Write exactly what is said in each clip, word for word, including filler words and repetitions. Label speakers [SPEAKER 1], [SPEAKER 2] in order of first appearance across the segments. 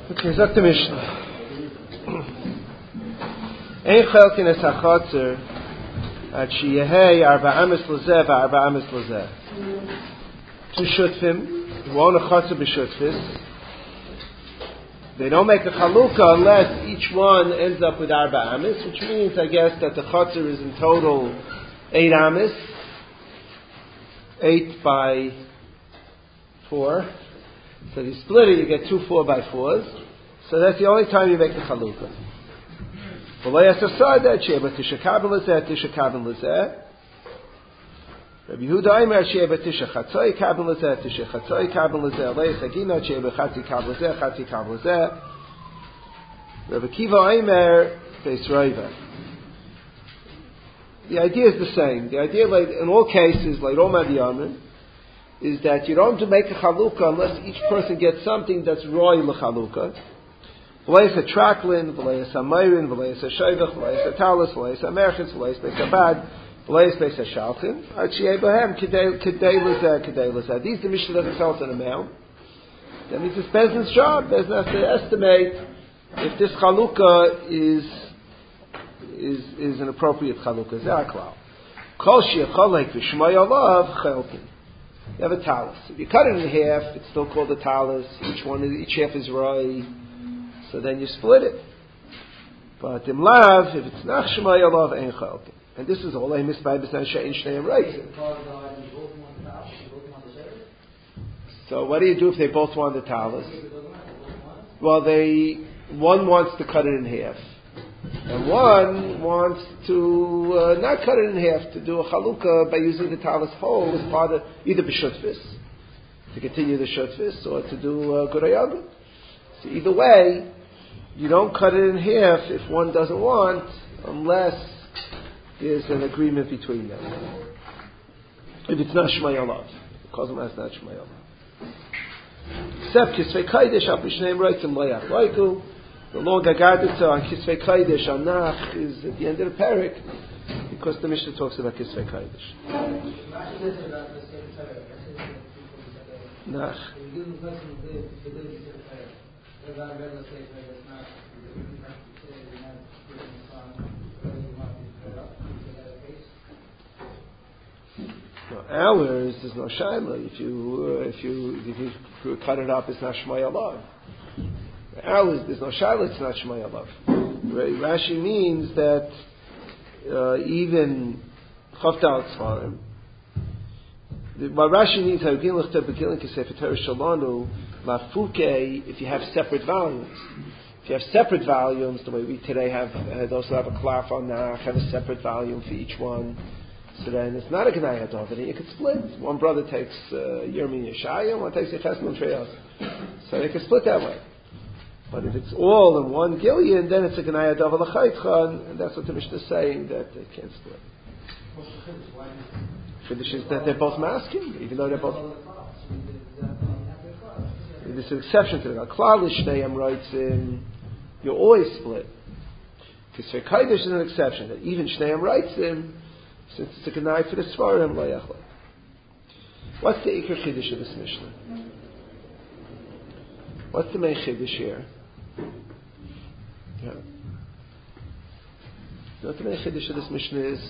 [SPEAKER 1] Okay, sagt der Mishnah. Ein chelkin es hachatzer at sheyehei arba ames lezeh v'arba ames lezeh. Two shutfim, who own a chatzer b'shutfis, they don't make a chalukah unless each one ends up with arba ames, which means, I guess, that the chatzer is in total eight ames, eight by four. So if you split it, you get two four by fours. So that's the only time you make the chalukah. Rabbi Yehuda Aimer sheba tisha chatzoi kabel lezeh, tisha chatzoi kabel lezeh, leis agina sheba chatzi kabel lezeh, chatzi kabel lezeh. Rabbi Kiva Aimer beis roiva. The idea is the same. The idea, like in all cases, like Roma Diyamin, is that you don't make a chalukah unless each person gets something that's roy l'chalukah. V'leis a traklin, v'leis a mayrin, v'leis a shayvach, v'leis a talis, v'leis a merchitz, v'leis beis a bad, v'leis beis a shalchin. Archie Abraham, kedei lezeh, kedei lezeh. These the Mishnah doesn't tell us an amount. That means it's Bezdin's job. Bezdin has to estimate if this chalukah is is is an appropriate chalukah. Zaklal. Kol she'chalek v'shmay alav chelkin. You have a talus. If you cut it in half, it's still called a talus. Each one, each half is right. So then you split it. But im lav, if it's not shmai alav, ein chalkin. And this is all I miss by b'san she'in shneim right. So what do you do if they both want the talus? Well, they one wants to cut it in half, and one wants to uh, not cut it in half, to do a chalukah by using the talus whole as part of either b'shutfis, to continue the shutfis, or to do uh, gurayagim. So either way, you don't cut it in half if one doesn't want, unless there's an agreement between them. If it's not shmai alav, because it's not shmai alav. Except kisvei kaidesh al pishneim reitzim loyach loiku. The long agadita on kisvei kaidesh al nach is at the end of the parak, because the Mishnah talks about kisvei kaidesh. Nach. No, ours there's no shaila. If you uh, if you if you cut it up, it's not shmai alav. Ours there's no shaila. It's not shmai alav. Rashi means that uh, even chavdal tzvarim. What Rashi means, if you have separate volumes. If you have separate volumes, the way we today have, uh, also have a klaf on nach, have a separate volume for each one. So then it's not a Gnai HaDovini, you could split. One brother takes uh, Yirmi Yeshaya, one takes Yecheskel and Treyos. So you can split that way. But if it's all in one Gillian, then it's a Gnai HaDov L'chaytcha, and that's what the Mishnah is saying, that they can't split. Chiddush is that they're both masking, even though they're both. There's an exception to that. Klal Shneim writes in, you always split. Kisvei Kaidesh is an exception, that even Shneim writes in, since it's a Gnai for the Svarim, lo yachla. What's the Iker Chiddush of this Mishnah? What's the main Chiddush here? Yeah. You know what the main Chiddush of this Mishnah is?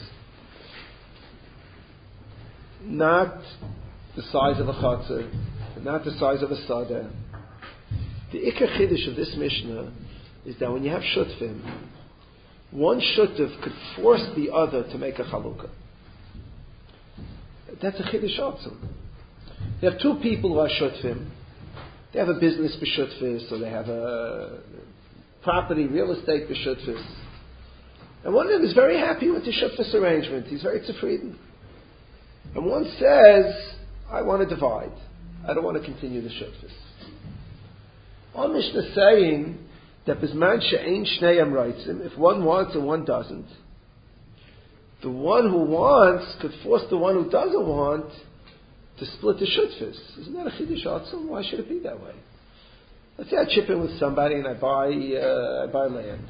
[SPEAKER 1] Not the size of a chatzah, not the size of a sadeh. The Iker Chiddush of this Mishnah is that when you have shutfim, one shutuf could force the other to make a chalukah. That's a Chiddush also. You have two people who are shutfim. They have a business b'shutfis, or they have a property, real estate b'shutfis. And one of them is very happy with the shutfis arrangement. He's very tzufriden. And one says, I want to divide. I don't want to continue the shutfis. Our Mishnah is saying that Bisman she'ein shneim reitzim, if one wants and one doesn't, the one who wants could force the one who doesn't want to split the shutfis. Isn't that a chiddush atzum? Why should it be that way? Let's say I chip in with somebody and I buy uh, I buy land.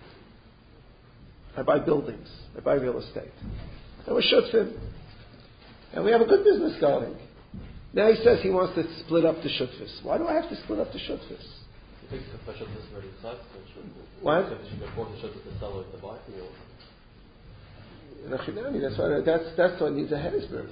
[SPEAKER 1] I buy buildings. I buy real estate. And we're shutfim. And we have a good business going. Now he says he wants to split up the shutfis. Why do I have to split up the shutfis? What? That's why that's that's what needs a hesber.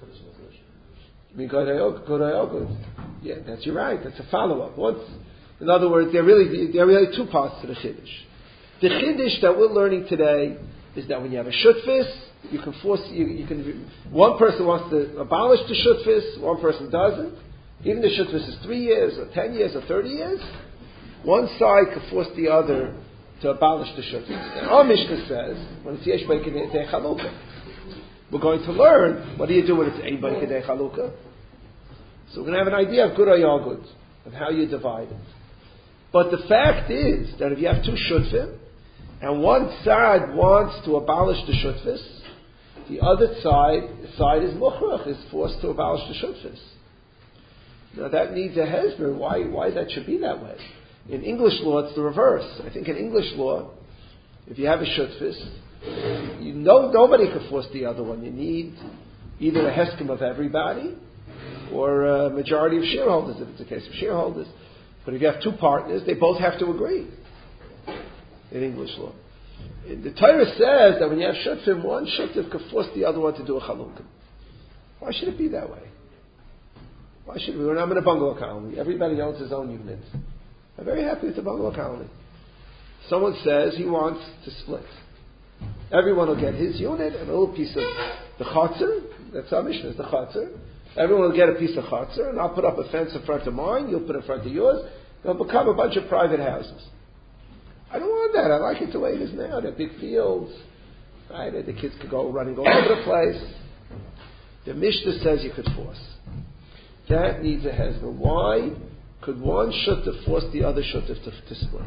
[SPEAKER 1] Yeah, that's you're right. That's a follow-up. Once, in other words, there are really there are really two parts to the chiddush. The chiddush that we're learning today is that when you have a shutfis, you can force you, you can. One person wants to abolish the shutfis, one person doesn't. Even the shutfis is three years, or ten years, or thirty years. One side can force the other to abolish the shutfis. And our Mishnah says when it's yesh b'kedei chalukah, we're going to learn what do you do when it's ein b'kedei chalukah. So we're going to have an idea of good or yagud, of how you divide it. But the fact is that if you have two shutfim, and one side wants to abolish the shutfis, the other side side is mukhrach, is forced to abolish the shutfis. Now that needs a hesber. Why why that should be that way? In English law, it's the reverse. I think in English law, if you have a shutfis, you know nobody can force the other one. You need either a heskim of everybody or a majority of shareholders, if it's a case of shareholders. But if you have two partners, they both have to agree in English law. The Torah says that when you have shutfim, one shutfim can force the other one to do a chalukah. Why should it be that way? Why should we? We're not in a bungalow colony. Everybody owns his own unit. I'm very happy with the bungalow colony. Someone says he wants to split. Everyone will get his unit and a little piece of the chatzar. That's our mission, is the chatzar. Everyone will get a piece of chatzar, and I'll put up a fence in front of mine, you'll put in front of yours. They'll become a bunch of private houses. I don't want that. I like it the way it is now. They're big fields. Right? The kids could go running all over the place. The Mishnah says you could force. That needs a hezbollah. Why could one shuttif force the other shuttif to, to split?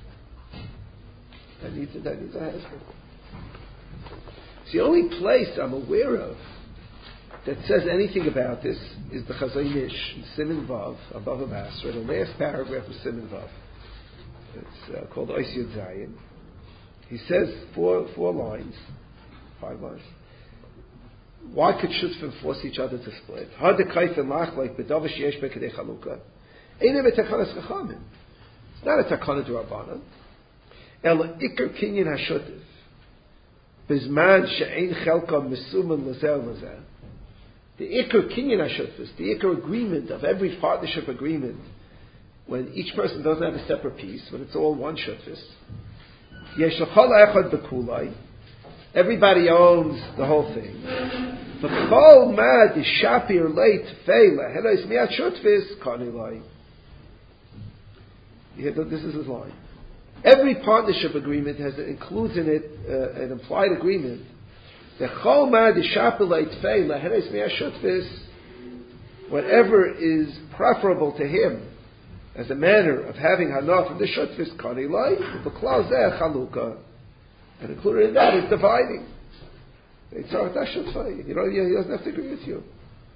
[SPEAKER 1] That needs a, that needs a hezbollah. It's the only place I'm aware of that says anything about this is the Chazon Ish, Siman Vav, above a Basra, the last paragraph of Siman Vav. It's uh, called Ois Yud Zayin. He says four four lines, five lines. Why could shutfim force each other to split? Had the kaif and lach like bedavish yesh bekedei chalukah. Einem etakanas chachamim. It's not a takana d'Rabbanan. El ikar kinyan hashutif. Bizman she'ein chelka mesuman lazel lazel. The ikar kinyan hashutfis, the ikar agreement of every partnership agreement, when each person doesn't have a separate piece, when it's all one shutfis. Yesh l'chol echad b'kulai. Everybody owns the whole thing. V'chol mad yishapir leit feila helos miat shutfis kanilai. This is his line. Every partnership agreement has includes in it uh, an implied agreement. V'chol mad yishapir leit feila helos miat shutfis. Whatever is preferable to him as a manner of having hanah from the shutfis kanilai, v'klal zeh chalukah. And included in that is dividing. You know, he doesn't have to agree with you.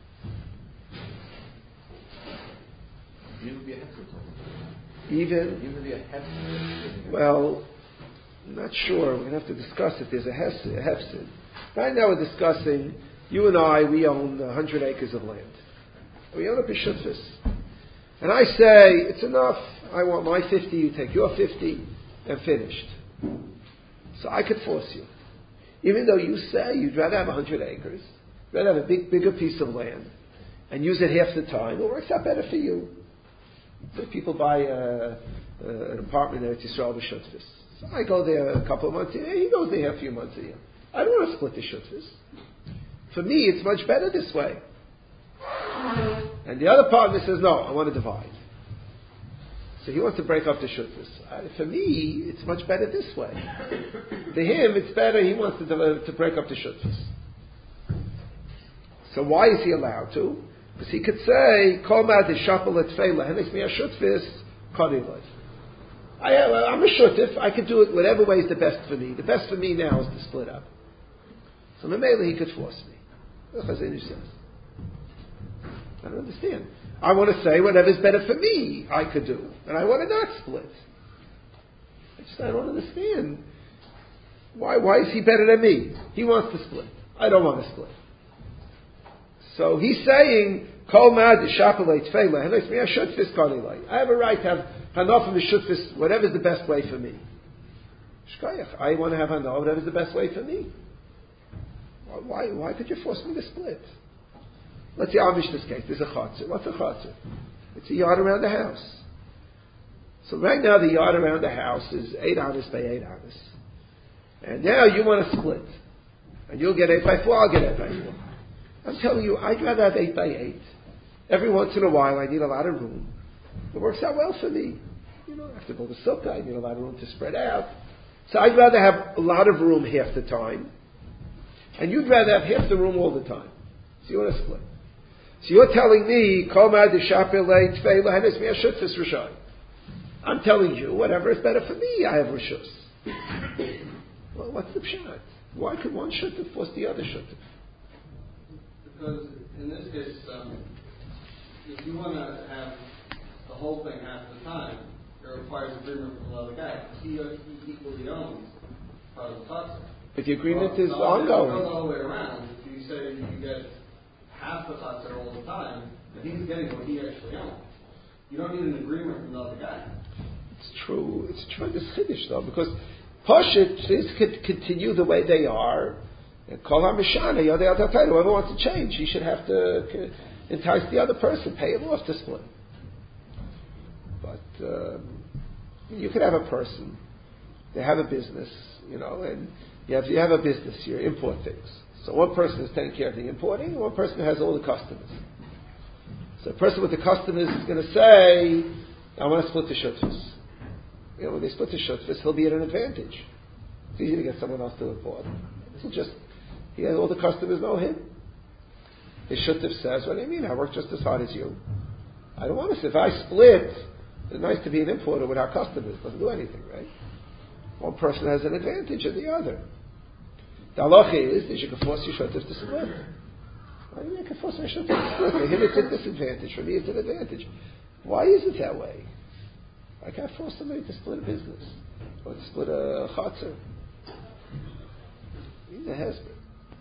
[SPEAKER 1] Even, well, I'm not sure. We're going to have to discuss if there's a hefsid. Right now we're discussing, you and I, we own one hundred acres of land. We own a b'shutfis. And I say, it's enough. I want my fifty, you take your fifty, and finished. So I could force you. Even though you say you'd rather have one hundred acres, rather have a big, bigger piece of land, and use it half the time, it works out better for you. So people buy a, a, an apartment there at Yisrael b'shutfis. So I go there a couple of months a year, he goes there a few months a year. I don't want to split the shutfis. For me, it's much better this way. And the other partner says, no, I want to divide. So he wants to break up the shutfis. Uh, for me, it's much better this way. To him, it's better. He wants to, to break up the shutfis. So why is he allowed to? Because he could say, "Kol ma'ad shapel etfeila henes mi shutfis kadilai." I I'm a shutif. I could do it whatever way is the best for me. The best for me now is to split up. So Mamela, he could force me. The Chazon Ish says. I don't understand. I want to say whatever's better for me, I could do. And I want to not split. I just, I don't understand. Why, why is he better than me? He wants to split. I don't want to split. So he's saying, Kol mad shapelay tfeila. He likes me. I should fist kanilai. I have a right to have hanof and should fist. Whatever's the best way for me. Shkayach. I want to have hanof. Whatever's the best way for me. Why? Why could you force me to split? Let's say Amish this case. There's a chatzir. What's a chatzir? It's a yard around the house. So right now the yard around the house is eight anas by eight anas. And now you want to split. And you'll get eight by four, I'll get eight by four. I'm telling you, I'd rather have eight by eight. Every once in a while I need a lot of room. It works out well for me. You know, I have to build a sukkah, I need a lot of room to spread out. So I'd rather have a lot of room half the time. And you'd rather have half the room all the time. So you want to split. So you're telling me, I'm telling you, whatever is better for me, I have rishus. Well, what's the pshat? Why could one shuttif force the other shuttif?
[SPEAKER 2] Because in this case, um, if you want to have the whole thing half the time, it requires agreement from the other guy. He, he equally owns part of the taxa.
[SPEAKER 1] But the agreement
[SPEAKER 2] well,
[SPEAKER 1] is
[SPEAKER 2] so
[SPEAKER 1] ongoing.
[SPEAKER 2] It goes all the way around. If you say you get half the taxa all the time, and he's getting what he actually owns. You don't need an agreement from the other guy.
[SPEAKER 1] It's true. It's tremendous chiddush though, because Pashit, things could continue the way they are. Kol HaMishana, whoever wants to change, he should have to entice the other person, pay him off to split. But um, you could have a person, they have a business, you know, and you have, you have a business, you import things. So one person is taking care of the importing, and one person has all the customers. So the person with the customers is going to say, I want to split the shutfis. You know, when they split the shutfis, he'll be at an advantage. It's easy to get someone else to import. He'll just, he has all the customers know him. His shuttif says, what do you mean? I work just as hard as you. I don't want to, if I split, it's nice to be an importer without customers. Doesn't do anything, right? One person has an advantage of the other. The halacha is that you can force your shuttif to split. Why do you make a force my shuttif to split? For him it's a disadvantage, for me it's an advantage. Why is it that way? I can't force somebody to split a business or to split a chatzar. He's a husband.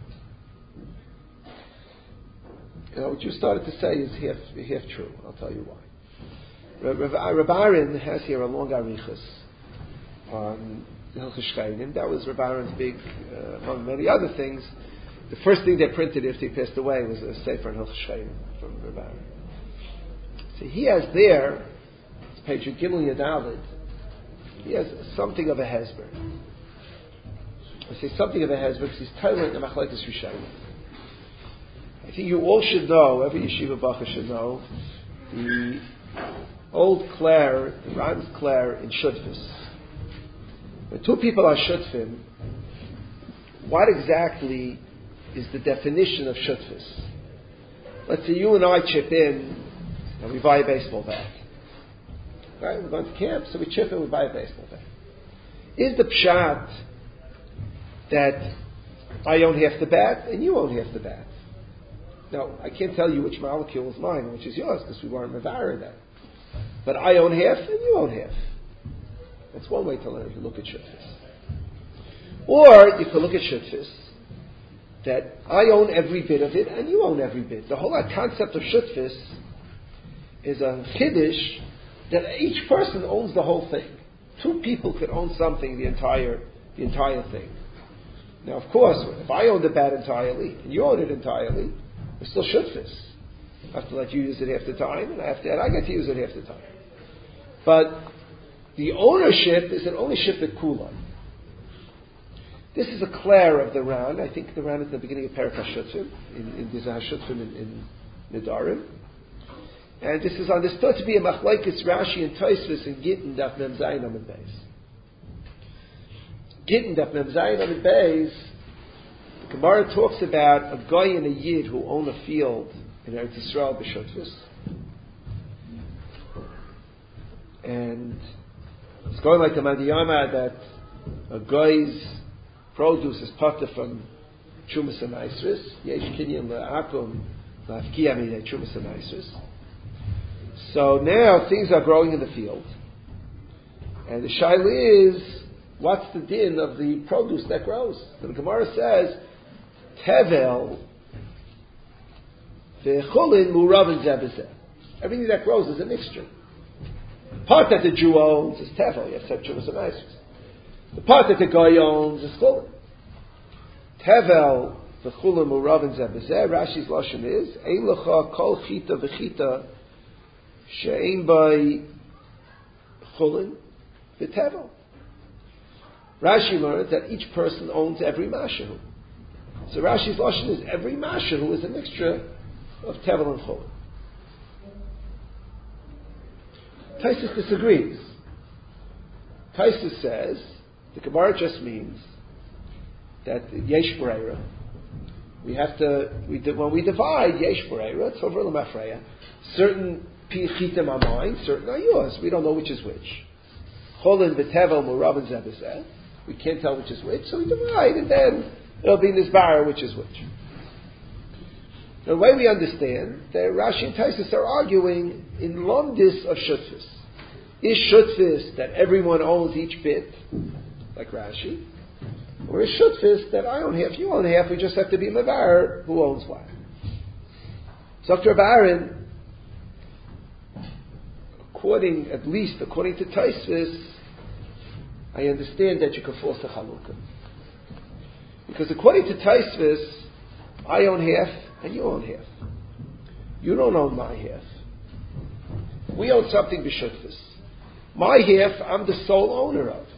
[SPEAKER 1] You know, what you started to say is half, half true. I'll tell you why. Rav Aaron has here a long arichas on Hilchos Shchainim. That was Rav Aaron's big, uh, among many other things. The first thing they printed after he passed away was a sefer on Hilchos Shchainim from Rav Aaron. So he has there, it's page Gimel Yadalid, he has something of a hezber. I say something of a hezber because he's tailoring the Machlekes Rishonim. I think you all should know, every yeshiva bacha should know, the old Clare, the Rams Clare in Shutfis. When two people are Shutfim, what exactly is the definition of Shutfis? Let's say you and I chip in and we buy a baseball bat. Right? We're going to camp, so we chip in, we buy a baseball bat. Is the pshat that I own half the bat and you own half the bat? Now, I can't tell you which molecule is mine and which is yours because we weren't mevarer that. But I own half and you own half. That's one way to learn if you look at shutfis. Or you can look at shutfis that I own every bit of it and you own every bit. The whole concept of shutfis is a chiddush that each person owns the whole thing. Two people could own something, the entire, the entire thing. Now, of course, if I own the bat entirely and you own it entirely, it's still shutfis. I have to let you use it half the time, and I have to, and I get to use it half the time. But the ownership is an ownership at Kula. This is a Clare of the Ran. I think the Ran is at the beginning of Perek HaShutfim, in, in there's a HaShutfim in, in Nedarim. And this is understood to be a Machlekes Rashi and Tosfos and Gittin Daf Mem Zayin Amud Beis. Gittin Daf Mem Zayin Amud Beis, the Gemara talks about a guy and a yid who own a field in Eretz Yisrael b'Shutfis, and it's going like a Madiyama that a guy's produce is part from Chumas and Isris. Yesh Kinyan le'akum la'afkiya midei Chumas and Isris. So now things are growing in the field, and the shaila is, what's the din of the produce that grows? So the Gemara says, Tevel, V'chulin muravin zeh b'zeh. Everything that grows is a mixture. The part that the Jew owns is tevel. You have to have Jews and Isis. The part that the guy owns is chulin. Tevel v'chulin muravin zeh b'zeh. Rashi's lashon is ein lecha kol chita v'chita she'ein by chulin v'tevel. Rashi learns that each person owns every mashahu. So Rashi's lashon is every mashahu is a mixture of tevel and chulin. Taisus disagrees. Taisus says the Gemara just means that yesh b'reira. We have to we when we divide yesh b'reira, it's over l'mafreya. Certain pichitim are mine, certain are yours. We don't know which is which. Cholin v'tevel muravin zeh b'zeh. We can't tell which is which, so we divide, and then it'll be in this bar which is which. The way we understand that Rashi and Taisus are arguing in lomdis of shutfis. Is shutfis that everyone owns each bit, like Rashi, or is shutfis that I own half, you own half, we just have to be mevar who owns what? So Doctor Baron, according, at least according to Taisus, I understand that you can force a chalukah. Because according to Taisvis, I own half and you own half. You don't own my half. We own something b'shutfis. My half, I'm the sole owner of.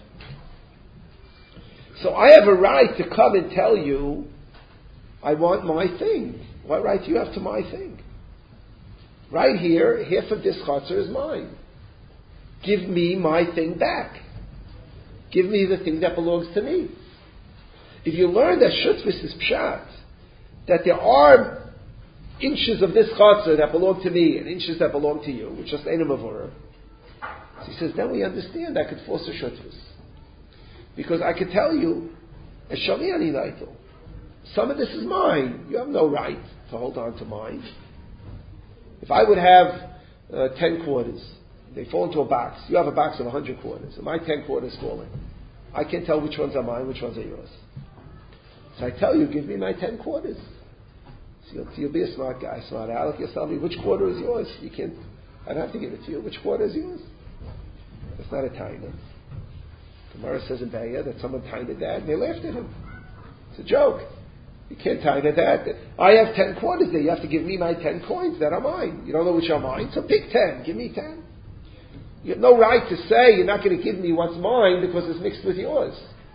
[SPEAKER 1] So I have a right to come and tell you, I want my thing. What right do you have to my thing? Right here, half of this chutzner is mine. Give me my thing back. Give me the thing that belongs to me. If you learn that shutfis is pshat, that there are inches of this chutzner that belong to me and inches that belong to you, which just ain't a mavura. So he says, then we understand I could force a shutfis. Because I could tell you, Eshami naito, some of this is mine. You have no right to hold on to mine. If I would have uh, ten quarters, they fall into a box. You have a box of a hundred quarters, and my ten quarters fall in. I can't tell which ones are mine, which ones are yours. So I tell you, give me my ten quarters. So you'll, you'll be a smart guy, smart aleck. You'll tell me which quarter is yours. You can't. I don't have to give it to you. Which quarter is yours? That's not a taina. Gemara says in Be'ah that someone tained that, and they laughed at him. It's a joke. You can't taina that. I have ten quarters there. You have to give me my ten coins that are mine. You don't know which are mine, so pick ten. Give me ten. You have no right to say you're not going to give me what's mine because it's mixed with yours.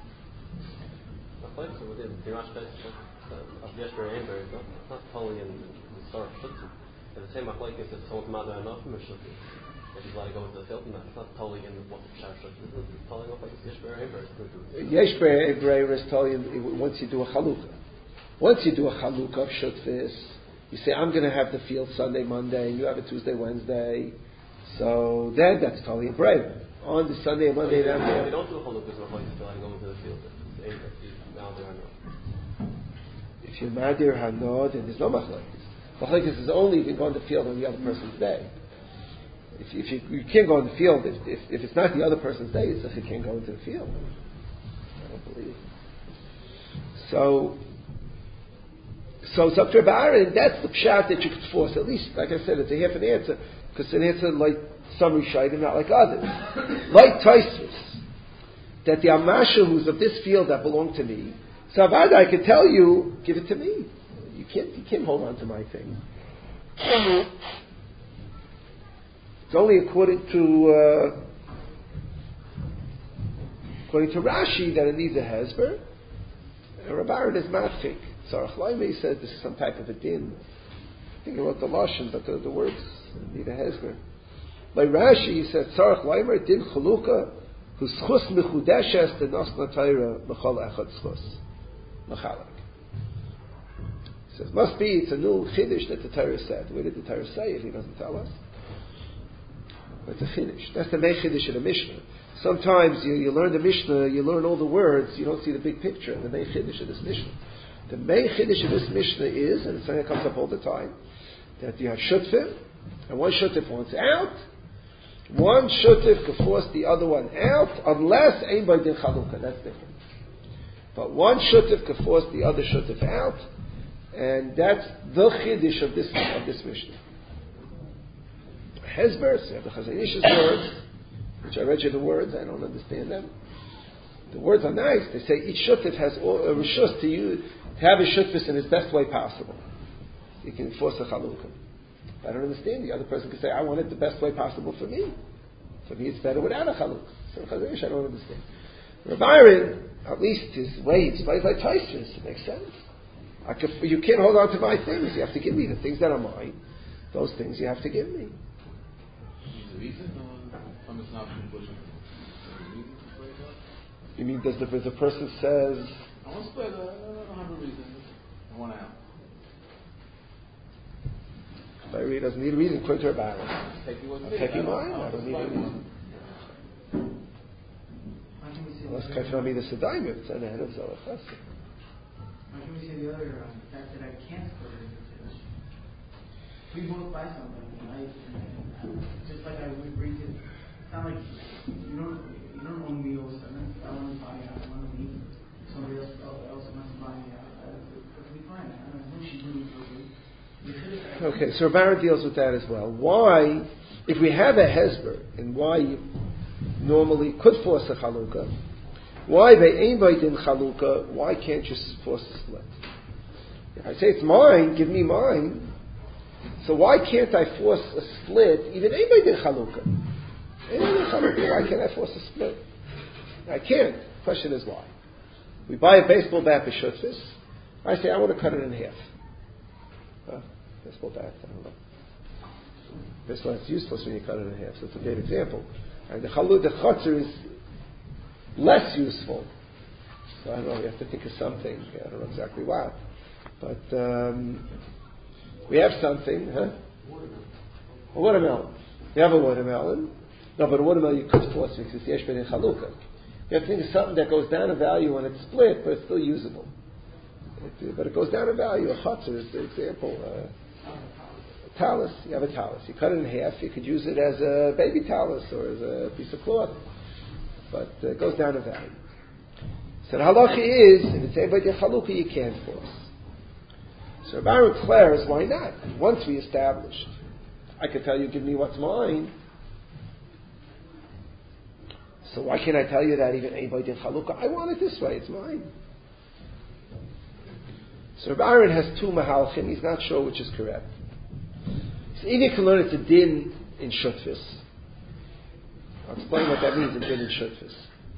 [SPEAKER 3] Not totally in the start of the same like if it's someone's mother enough from a shutzi, if he's allowed to go into the field, it's not totally in what the shah shutzi is. It's totally like it's yesh be'er
[SPEAKER 1] Yesh be'er is totally once you do a chalukah. Once you do a chalukah of shutfis, you say I'm going to have the field Sunday, Monday, and you have it Tuesday, Wednesday. So then that's totally a brave. On the Sunday and Monday,
[SPEAKER 3] so
[SPEAKER 1] then
[SPEAKER 3] they don't do a chalukah, it's not like it's going into the field. It's now there are no.
[SPEAKER 1] If you're madir hanod, then there's no machlokes. Machlokes is only if you go in the field on the other person's day. If you, if you, you can't go in the field, if, if, if it's not the other person's day, it's if you can't go into the field. I don't believe. So, so it's up to Aaron. That's the pshat that you could force. At least, like I said, it's a half an answer because it's an answer like some Rishayim, not like others. Like Tosfos, that the Amasha who's of this field that belong to me. So Avada, I could tell you, give it to me. You can't, you can't hold on to my thing. It's only according to uh, according to Rashi that it needs a hezber. Rabbaran is matfik. Sarach Laimei says this is some type of a din. I think he wrote the lashon, but the, the words need a hezber. By Rashi, he said Sarach Laimei din chaluka whose schus mechudeshes the nas natayra mechal echad schus mechalak. He says must be it's a new chiddush that the Torah said. Where did the Torah say it? He doesn't tell us. But it's a chiddush. That's the main chiddush of the Mishnah. Sometimes you, you learn the Mishnah, you learn all the words, you don't see the big picture. The main chiddush of this Mishnah. The main chiddush of this Mishnah is, and it's something that comes up all the time, that you have shutfim, and one shutfim wants out. One shutfim can force the other one out, unless ein by din chalukah. That's different. But one shutfim can force the other shutfim out, And that's the chiddush of this of this Mishnah. Hezber, you have the Chazon Ish's words, which I read you the words. I don't understand them. The words are nice. They say each shutfis has a rishus to use to have his shutfis in his best way possible. You can enforce a chalukah. I don't understand. The other person can say, I want it the best way possible for me. For me, it's better without a chalukah. So Chazon Ish, I don't understand. Rav Aaron, at least his way he explains like Tosfos. It makes sense. I could, you can't hold on to my things. You have to give me the things that are mine. Those things you have to give me. You mean does the, the person says
[SPEAKER 4] I want to split, uh, I don't have a reason. I want out.
[SPEAKER 1] Larry doesn't need a reason, according to her balance.
[SPEAKER 4] I'm
[SPEAKER 1] taking mine, I don't need a reason. Unless Kaframi the Sedayim, it's an end of Zohar Chassid.
[SPEAKER 5] How can we say the other um, the fact that I can't split it into Kiddush? We both buy something, and I, and just like I would agree to, it's not like you don't, you don't own me or something. I want to buy it, I want to leave. Somebody else, else wants to buy me out. It's perfectly fine. I don't know who she's doing for me.
[SPEAKER 1] Okay, so Rabbi deals with that as well. Why, if we have a hezber, and why you normally could force a chalukah, why they ain't in chalukah, why can't you force a split? If I say it's mine, give me mine. So why can't I force a split, even anybody in chalukah? Anybody in chalukah, why can't I force a split? I can't. Question is why. We buy a baseball bat for shutfis. I say, I want to cut it in half. Huh? Baseball bat, I don't know. Baseball bat's useless when you cut it in half, so it's a great example. And the chaluk, the chotzer is less useful. So I don't know, you have to think of something. I don't know exactly what. But um, we have something, huh? A watermelon. You have a watermelon. No, but a watermelon you could force because it's yesh ben in chalukah. You have to think of something that goes down in value when it's split, but it's still usable. It, but it goes down in value. A chotzer is the example. Uh, a talus, you have a talus. You cut it in half, you could use it as a baby talus or as a piece of cloth. But uh, it goes down in value. So the halacha is, if it's anybody in chalukah, you can't force. So Rabbi declares, why not? Once we established, I could tell you, give me what's mine. So why can't I tell you that even anybody in chalukah? I want it this way, it's mine. So Rabbi Aaron has two mahalchim, he's not sure which is correct. So either you can learn it's a din in shutfis. I'll explain what that means in din in shutfis.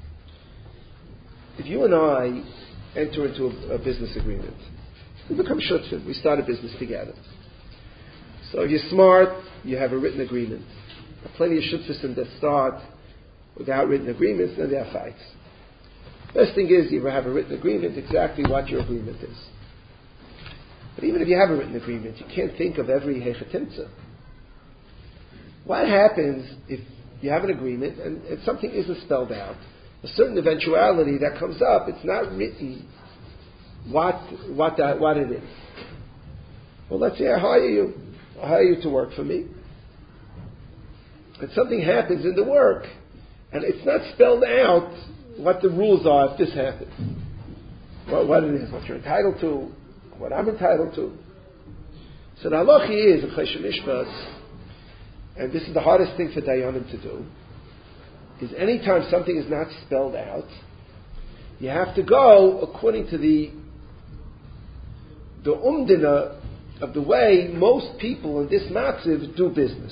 [SPEAKER 1] If you and I enter into a, a business agreement, we become shutfim, we start a business together. So if you're smart, you have a written agreement. There are plenty of shutfis that start without written agreements, then there are fights. Best thing is you have a written agreement, exactly what your agreement is. But even if you have a written agreement, you can't think of every hechatimtza. What happens if you have an agreement and, and something isn't spelled out? A certain eventuality that comes up, it's not written what what that, what it is. Well, let's say I hire you. I hire you to work for me. And something happens in the work, and it's not spelled out what the rules are if this happens. What, what it is, what you're entitled to, what I'm entitled to. So the halacha is, a Chesed Mishpat, and this is the hardest thing for Dayanim to do, is anytime something is not spelled out, you have to go according to the the umdina of the way most people in this matziv do business.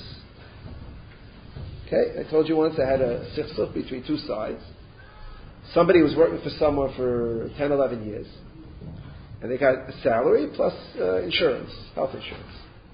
[SPEAKER 1] Okay, I told you once I had a sichsuf between two sides. Somebody was working for someone for ten, eleven years. And they got a salary plus uh, insurance, health insurance.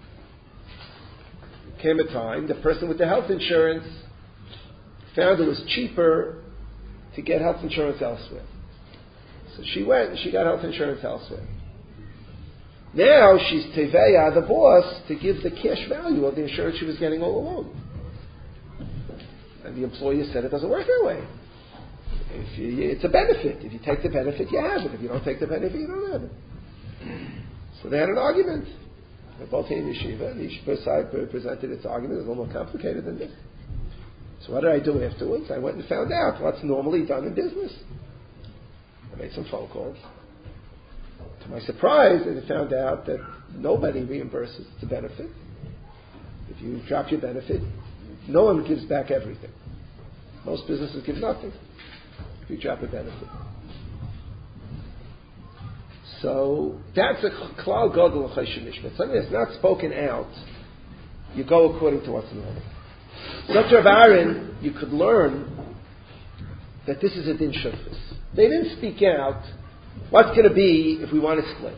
[SPEAKER 1] Came a time, the person with the health insurance found it was cheaper to get health insurance elsewhere. So she went and she got health insurance elsewhere. Now she's teveya, the boss, to give the cash value of the insurance she was getting all along. And the employer said it doesn't work that way. If you, it's a benefit. If you take the benefit, you have it. If you don't take the benefit, you don't have it. So they had an argument. They both came in yeshiva, and each side presented its argument. It's a little more complicated than this. So what did I do afterwards? I went and found out what's normally done in business. I made some phone calls. To my surprise, I found out that nobody reimburses the benefit. If you drop your benefit, no one gives back everything. Most businesses give nothing if you drop a benefit. So that's a klal gadol l'choshen mishpat. Something that's not spoken out, you go according to what's normal. Such Rav Aaron, you could learn that this is a din shutfus. They didn't speak out what's going to be if we want to split.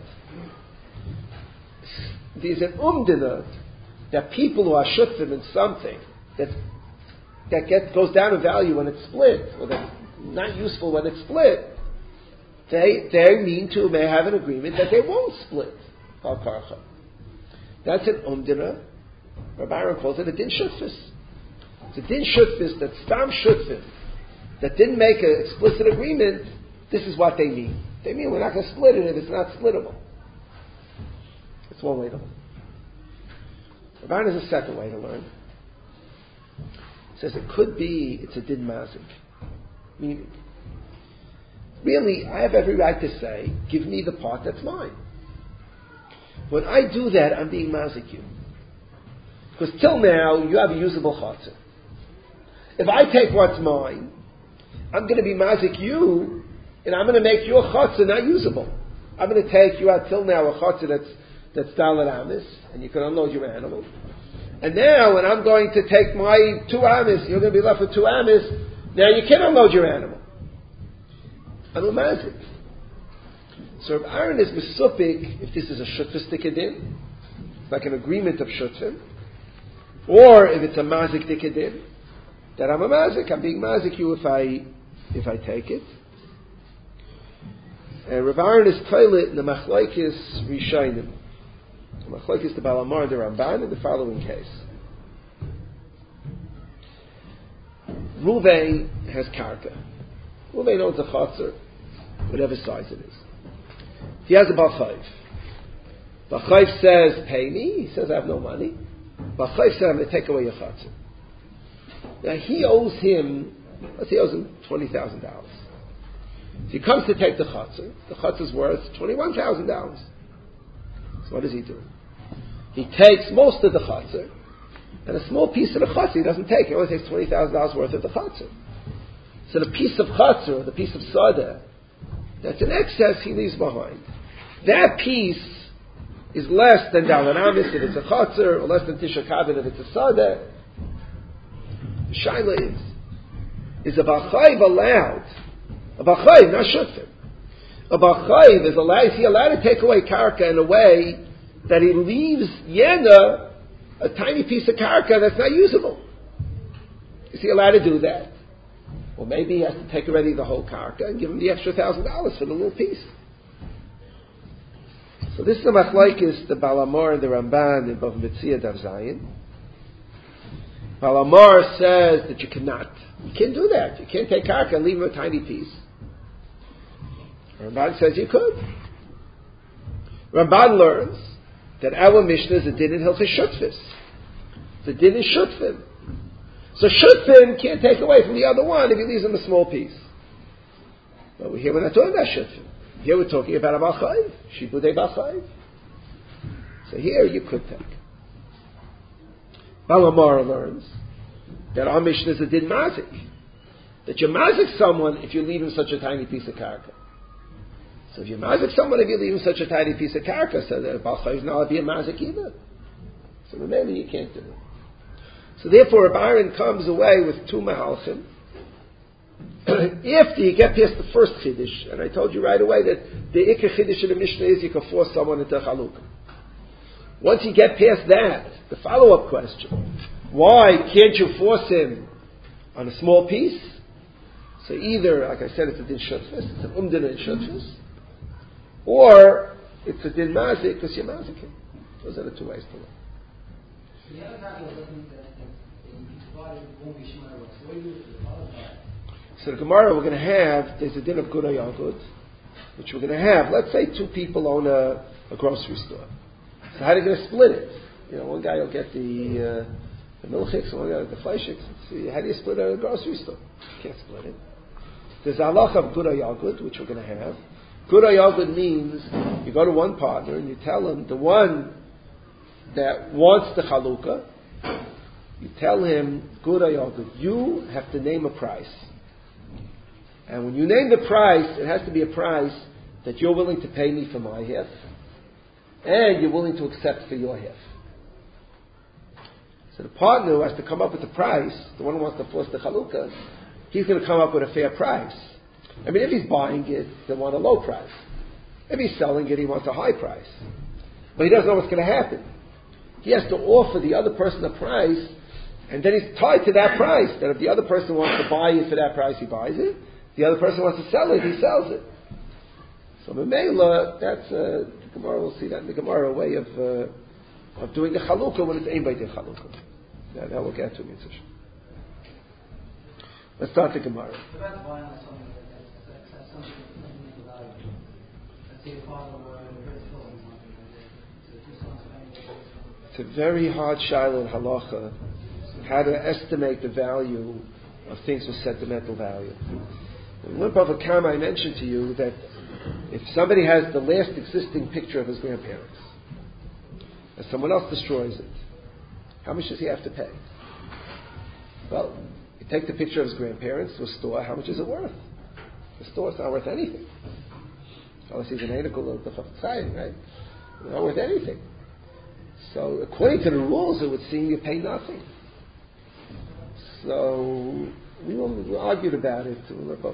[SPEAKER 1] There's an umdina that people who are shutfim in something that that get, goes down in value when it's split, or that's not useful when it's split, they they mean to may have an agreement that they won't split. That's an umdina. Rav Aaron calls it a din shutfus. It's a din shutfus that stam shutfim that didn't make an explicit agreement. This is what they mean. They mean we're not going to split it if it's not splittable. It's one way to learn. Rav Aaron is a second way to learn. It says it could be it's a din mazik. Meaning, really, I have every right to say, give me the part that's mine. When I do that, I'm being mazik you. Because till now, you have a usable chatzah. If I take what's mine, I'm going to be mazik you, and I'm going to make your chatzah not usable. I'm going to take you out till now a chatzah that's that's dalet amis, and you can unload your animal. And now, when I'm going to take my two amis, you're going to be left with two amis. Now you can unload your animal. I'm a mazik. So Rav Aaron is mesupik if this is a shutfus dikadin, like an agreement of shutfim, or if it's a mazik dikadin, that I'm a mazik. I'm being mazik you if I if I take it. And Rav Aaron is toilet in the machlokes rishayim. The machlokes the Baal HaMaor and the Ramban in the following case. Ruvain has karka. Ruvain owns a chatzar, whatever size it is. He has a Baal Chayv. Baal Chayv says, pay me. He says, I have no money. Baal Chayv says, I'm going to take away your chatzar. Now he owes him, let's say he owes him twenty thousand dollars. So he comes to take the chatzar. The chatzar is worth twenty-one thousand dollars. So what does he do? He takes most of the chatzar, and a small piece of the chatzar he doesn't take. He only takes twenty thousand dollars worth of the chatzar. So the piece of chatzar, the piece of sada, that's in excess, he leaves behind. That piece is less than dalet amis if it's a chatzar, or less than tisha kavod if it's a sada. The shaila is, is a Baal Chayv allowed, a Baal Chayv, not shutfim, a Baal Chayv is allowed, is he allowed to take away karka in a way that he leaves yena, a tiny piece of karka that's not usable? Is he allowed to do that? Or maybe he has to take already the whole karka and give him the extra thousand dollars for the little piece. So this is the machlokes, the Baal HaMaor and the Ramban in Bava Metzia Daf Zayin. Baal HaMaor says that you cannot. You can't do that. You can't take karka and leave him a tiny piece. Ramban says you could. Ramban learns that our Mishnah is a din in Hilchos Shutfus. The din is Shutfim. So Shutfim can't take away from the other one if he leaves him a small piece. But here we're not talking about Shutfim. Here we're talking about a Baal Chayv. Shibudei Baal Chayv. So here you could take. Baal HaMaor learns that our Mishnah is a din mazik. That you mazik someone if you leave him such a tiny piece of karka. So if you mazik someone if you leave him such a tiny piece of karka, so the Baal Chayv is not allowed to be a mazik either. So remember, you can't do it. So therefore, Rav Aaron comes away with two mahalchim. If you get past the first chiddush, and I told you right away that the ikar chiddush of the Mishnah is you can force someone into chalukah. Once you get past that, the follow-up question, why can't you force him on a small piece? So either, like I said, it's a din shutfus, it's an umdina in shutfus, or it's a din mazik because you're maziking. Those are the two ways to learn.
[SPEAKER 5] The other part was looking at
[SPEAKER 1] So the Gemara we're going to have, there's a din of Gudai Yagud, which we're going to have. Let's say two people own a, a grocery store. So how are they going to split it? You know, one guy will get the uh, the milchiks, and one guy will get the fleishiks. So how do you split a grocery store? You can't split it. There's a halacha of Gudai Yagud, which we're going to have. Gurei Ogud means you go to one partner and you tell him, the one that wants the chalukah, you tell him, Gurei Ogud, you have to name a price. And when you name the price, it has to be a price that you're willing to pay me for my half, and you're willing to accept for your half. So the partner who has to come up with the price, the one who wants to force the chalukah, he's going to come up with a fair price. I mean, if he's buying it, he'll want a low price. If he's selling it, he wants a high price. But he doesn't know what's going to happen. He has to offer the other person a price, and then he's tied to that price. That if the other person wants to buy it for that price, he buys it. The other person wants to sell it, he sells it. So Memela, that's uh, the Gemara. We'll see that in the Gemara, a way of uh, of doing the chalukah when it's aimed by the chalukah. Yeah, that we'll get to mitzvah. Let's start the Gemara.
[SPEAKER 5] So that's why I'm something that's that's something that's value. Let's say a father or a principal or something like that.
[SPEAKER 1] It's a very hard shaila in halacha, how to estimate the value of things with sentimental value. In one Bava Kama, I mentioned to you that if somebody has the last existing picture of his grandparents, and someone else destroys it, how much does he have to pay? Well, you take the picture of his grandparents to a store, how much is it worth? The store's not worth anything. Unless he's an anical of the Chatzayim, right? It's not worth anything. So, according to the rules, it would seem you pay nothing. So, we, we argued about it.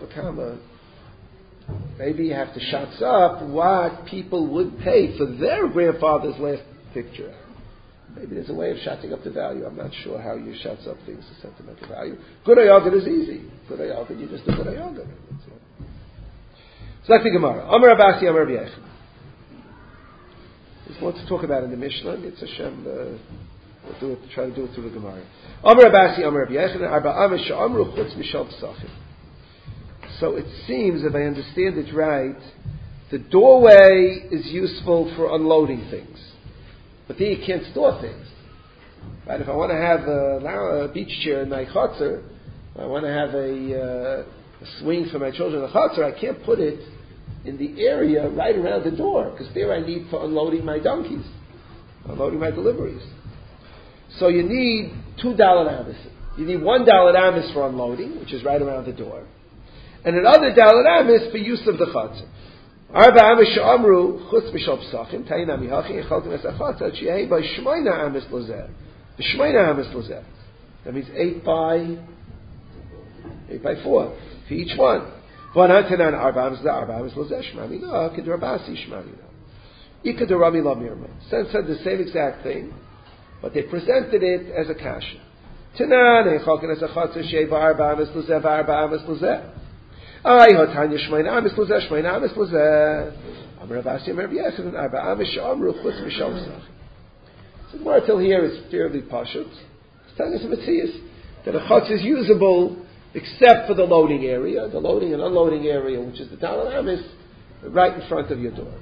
[SPEAKER 1] Maybe you have to shots up what people would pay for their grandfather's last picture. Maybe there's a way of shotting up the value. I'm not sure how you shots up things to sentimental value. Good ayogad is easy. Good ayogad, you just do good ayogad. So that's the Gemara. Amar Abasi, Amar B'yechim. There's more to talk about in the Mishnah. It's Hashem. Uh, we'll do it. Try to do it through the Gemara. Amar Abasi, Amar B'yechim. Arba Amish Amru Chutz Mishal Pesachim. So it seems, if I understand it right, the doorway is useful for unloading things. But there you can't store things. Right? If I want to have a, a beach chair in my chutzner, I want to have a, uh, a swing for my children in the chutzner, I can't put it in the area right around the door, because there I need for unloading my donkeys, unloading my deliveries. So you need two dollar amis. You need one dollar amis for unloading, which is right around the door, and another dollar amis for use of the chutzner. Arba amish amru chutz mishal pesachim tayina mihachi echaltim es achatza sheyei by shmeina amis lozer. The shmeina amis lozer. That means eight by eight by four for each one. One hantanan arba amis la arba amis lozer shmami no kedrabasi shmami no. Ikadrami la mirma. Said said the same exact thing, but they presented it as a kasha. Tanan echaltim es achatza sheyei by arba amis lozer by arba amis lozer. Ay hatanya shmeina amis lozer shmeina amis lozer. Amar Abasi Amar B'yechim arba amish amru chutz mishal pesachim. So the Gemara till here is fairly pashut. It's telling us a mitzias that a chutz is usable except for the loading area, the loading and unloading area, which is the dalal amis, right in front of your door.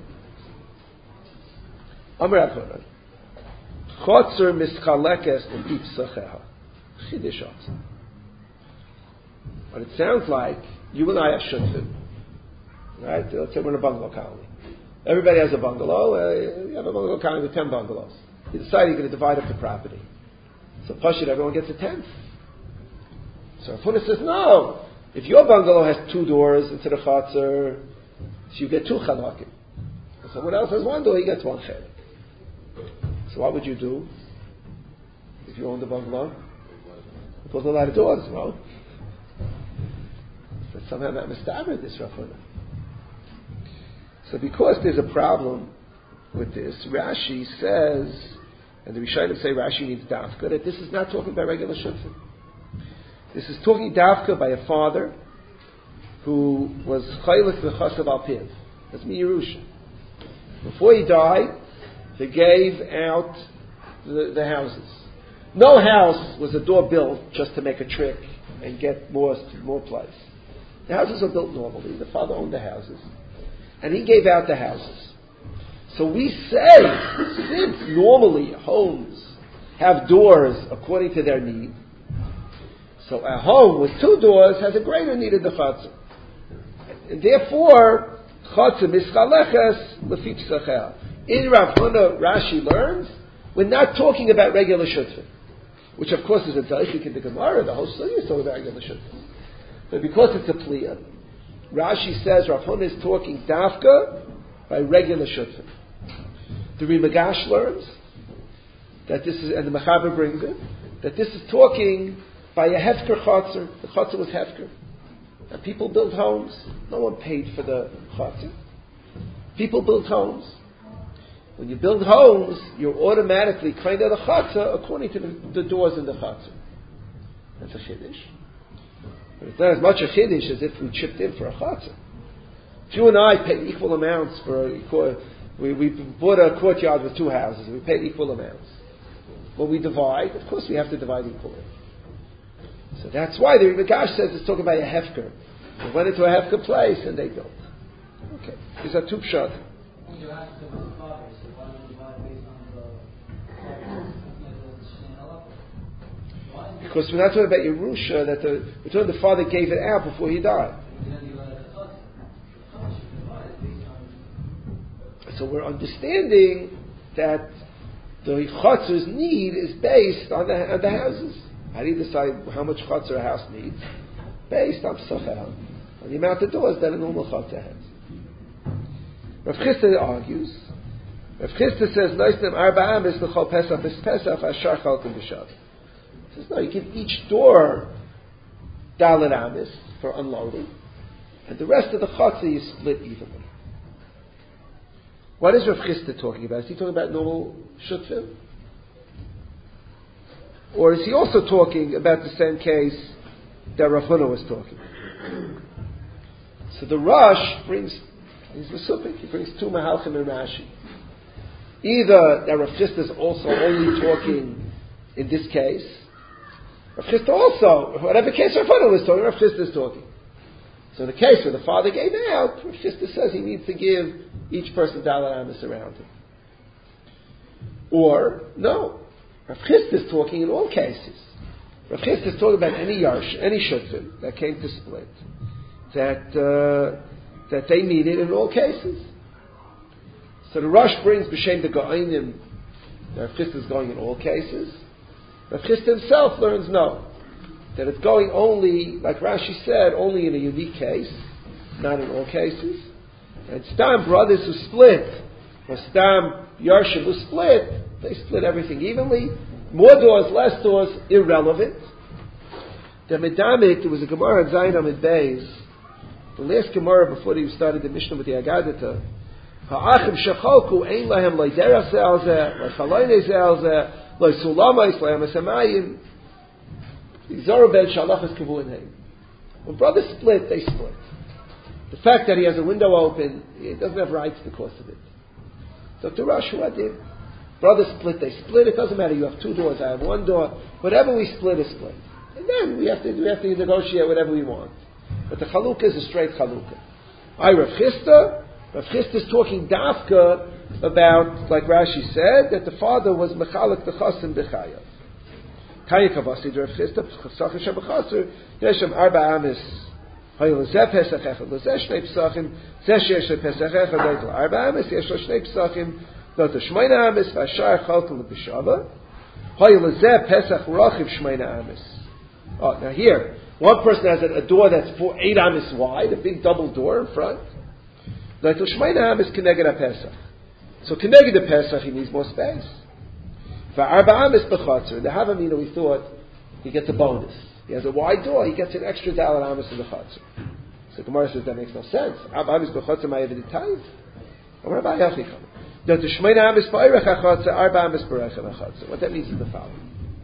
[SPEAKER 1] Amar Abchonan chotzer mischalekes l'pipsacheha chidishat. But it sounds like you and I are shutfim, right? Let's say we're in a bungalow colony. Everybody has a bungalow. Uh, you have a bungalow colony with ten bungalows. You decide you're going to divide up the property. So Pashut, everyone gets a tenth. So Rav says, no. If your bungalow has two doors into the chatzar, so you get two chalakim. If someone else has one door, he gets one chelik. So what would you do if you own the bungalow? You put a lot of doors, no? But somehow not mistaber this Rav Huna. So because there's a problem with this, Rashi says, and the Rishonim say Rashi needs dafka, that this is not talking about regular shutfim. This is talking dafka by a father who was chaylik v'chasav al piv. That's me Yerusha. Before he died, he gave out the, the houses. No house was a door built just to make a trick and get more more place. The houses are built normally. The father owned the houses. And he gave out the houses. So we say, since normally homes have doors according to their need, so a home with two doors has a greater need of the chatzah. And therefore, Chotzer mischaleches lefi psacheh. In Rav Huna, Rashi learns, we're not talking about regular shutfin, which of course is a daichik in the Gemara. The whole story is talking about regular shutfin. But because it's a pliya, Rashi says Rav Huna is talking dafka by regular shutfin. The Rimagash learns that this is, and the Mechaber brings it, that this is talking by a hefker chotzer. The chotzer was hefker. And people built homes. No one paid for the chotzer. People built homes. When you build homes, you're automatically kind of the chotzer according to the, the doors in the chotzer. That's a chiddush. But it's not as much a chiddush as if we chipped in for a chotzer. If you and I paid equal amounts for a, we, we bought a courtyard with two houses, we paid equal amounts. When we divide, of course we have to divide equally. So that's why the Rimagash says it's talking about a hefker. They went into a hefker place and they built. Okay, these are two pshat. Because we're not talking about Yerusha, that the, we're talking the father gave it out before he died. So we're understanding that the chotzer's need is based on the, on the houses. How do you decide how much chotzer a house needs? Based on psachah, on the amount of doors that a normal chotzer has. Rav Chisda argues. Rav Chisda says, "Noisnem arba amis l'chol pesach es pesach ashar chalkim b'shav." He says, no, you give each door dalet amis for unloading, and the rest of the chotzer you split evenly. What is Rav Chisda talking about? Is he talking about normal shutfim? Or is he also talking about the same case that Rav Huna was talking? So the Rosh brings, he's Mesupik, he brings two Mahalchim and Rashi. Either that Rav Chisda is also only talking in this case. Rav Chisda also, whatever case Rav Huna was talking, Rav Chisda is talking. So in the case where the father gave out, Rav Chisda says he needs to give each person dalet amis around him. Or, no, Rav Chisda is talking in all cases. Rav Chisda is talking about any yarsh, any shutfim that came to split, that uh, that they needed in all cases. So the Rosh brings b'shem the Ga'ainim that Rav Chisda is going in all cases. Rav Chisda himself learns no, that it's going only, like Rashi said, only in a unique case, not in all cases. And Stam brothers who split, or Stam Yarshim who split, they split everything evenly. More doors, less doors, irrelevant. The Medamik, there was a Gemara in Zayin Amid Beis, the last Gemara before he started the Mishnah with the Agadita. Ha'achim shecholku ein lahem loy derech ze al ze, loy chaloyne ze al ze, loy sulamais, loy amasamayim. Zara ben shalachas kavu in When brothers split, they split. The fact that he has a window open, he doesn't have rights because of it. Doctor Rosh, what did? Brothers split, they split. It doesn't matter. You have two doors, I have one door. Whatever we split is split. And then we have to we have to negotiate whatever we want. But the chalukah is a straight chalukah. I Rav Chisda, Rav Chisda is talking dafka about, like Rashi said, that the father was mechalek the chasim b'chayav. Kaya kavasi Rav Chisda p'chasach Hashem b'chaser yeshem arba amis. Hay lezeh pesach echad lezeh shnei pesachim zeh sheyesh pesach echad leitel arba amis yesh lo shnei pesachim not the shmeina amis v'ashar chalkel b'shava. Hay lezeh pesach rachiv shmeina amis. Oh, now here, one person has a, a door that's four, eight amis wide, a big double door in front. Leitel shmeina amis keneged ha-pesach. So keneged ha-pesach, he needs more space. V'arba amis b'chatzer. The Havamina, we thought, he gets a bonus. He has a wide door, he gets an extra dalet amis in the chatzer. So Gemara says that makes no sense. Arba amis b'chatzer ma'avid itayv. What about yachicham? No, the shmeina amis b'ayrech ha-chatzer, arba amis b'ayrech ha-chatzer. What that means is the following.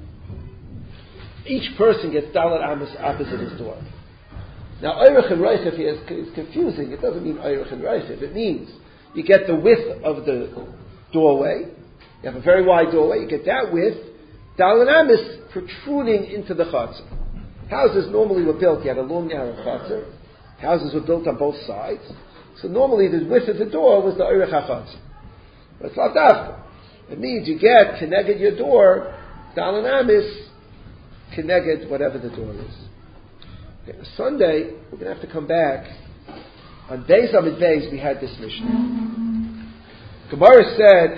[SPEAKER 1] Each person gets dalet amis opposite his door. Now, Eirech and Reichev here is, is confusing. It doesn't mean Eirech and Reichev. It means you get the width of the doorway. You have a very wide doorway. You get that width. Dalet amis protruding into the chatzar. Houses normally were built. You had a long, narrow chatzar. Houses were built on both sides. So normally the width of the door was the Eirech HaChatzar. But it's not dafka. It means you get connected your door, dalet amis, connected whatever the door is. Okay, Sunday, we're going to have to come back On Beis Amid Beis, we had this Mishnah. Gemara said,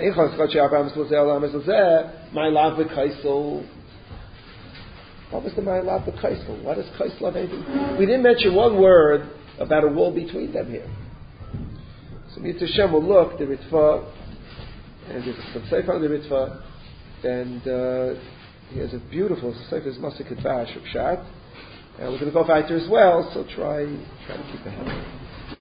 [SPEAKER 1] my love v'kaisel. What was the my love v'kaisel? What does kaisel have anything? We didn't mention one word about a wall between them here. So Mitzvah Hashem will look, the Ritva, and there's some Sefer on the Ritva, and uh, he has a beautiful Sefer Masik Vash of Pshat, and we're going to go weiter as well, so try, try to keep ahead.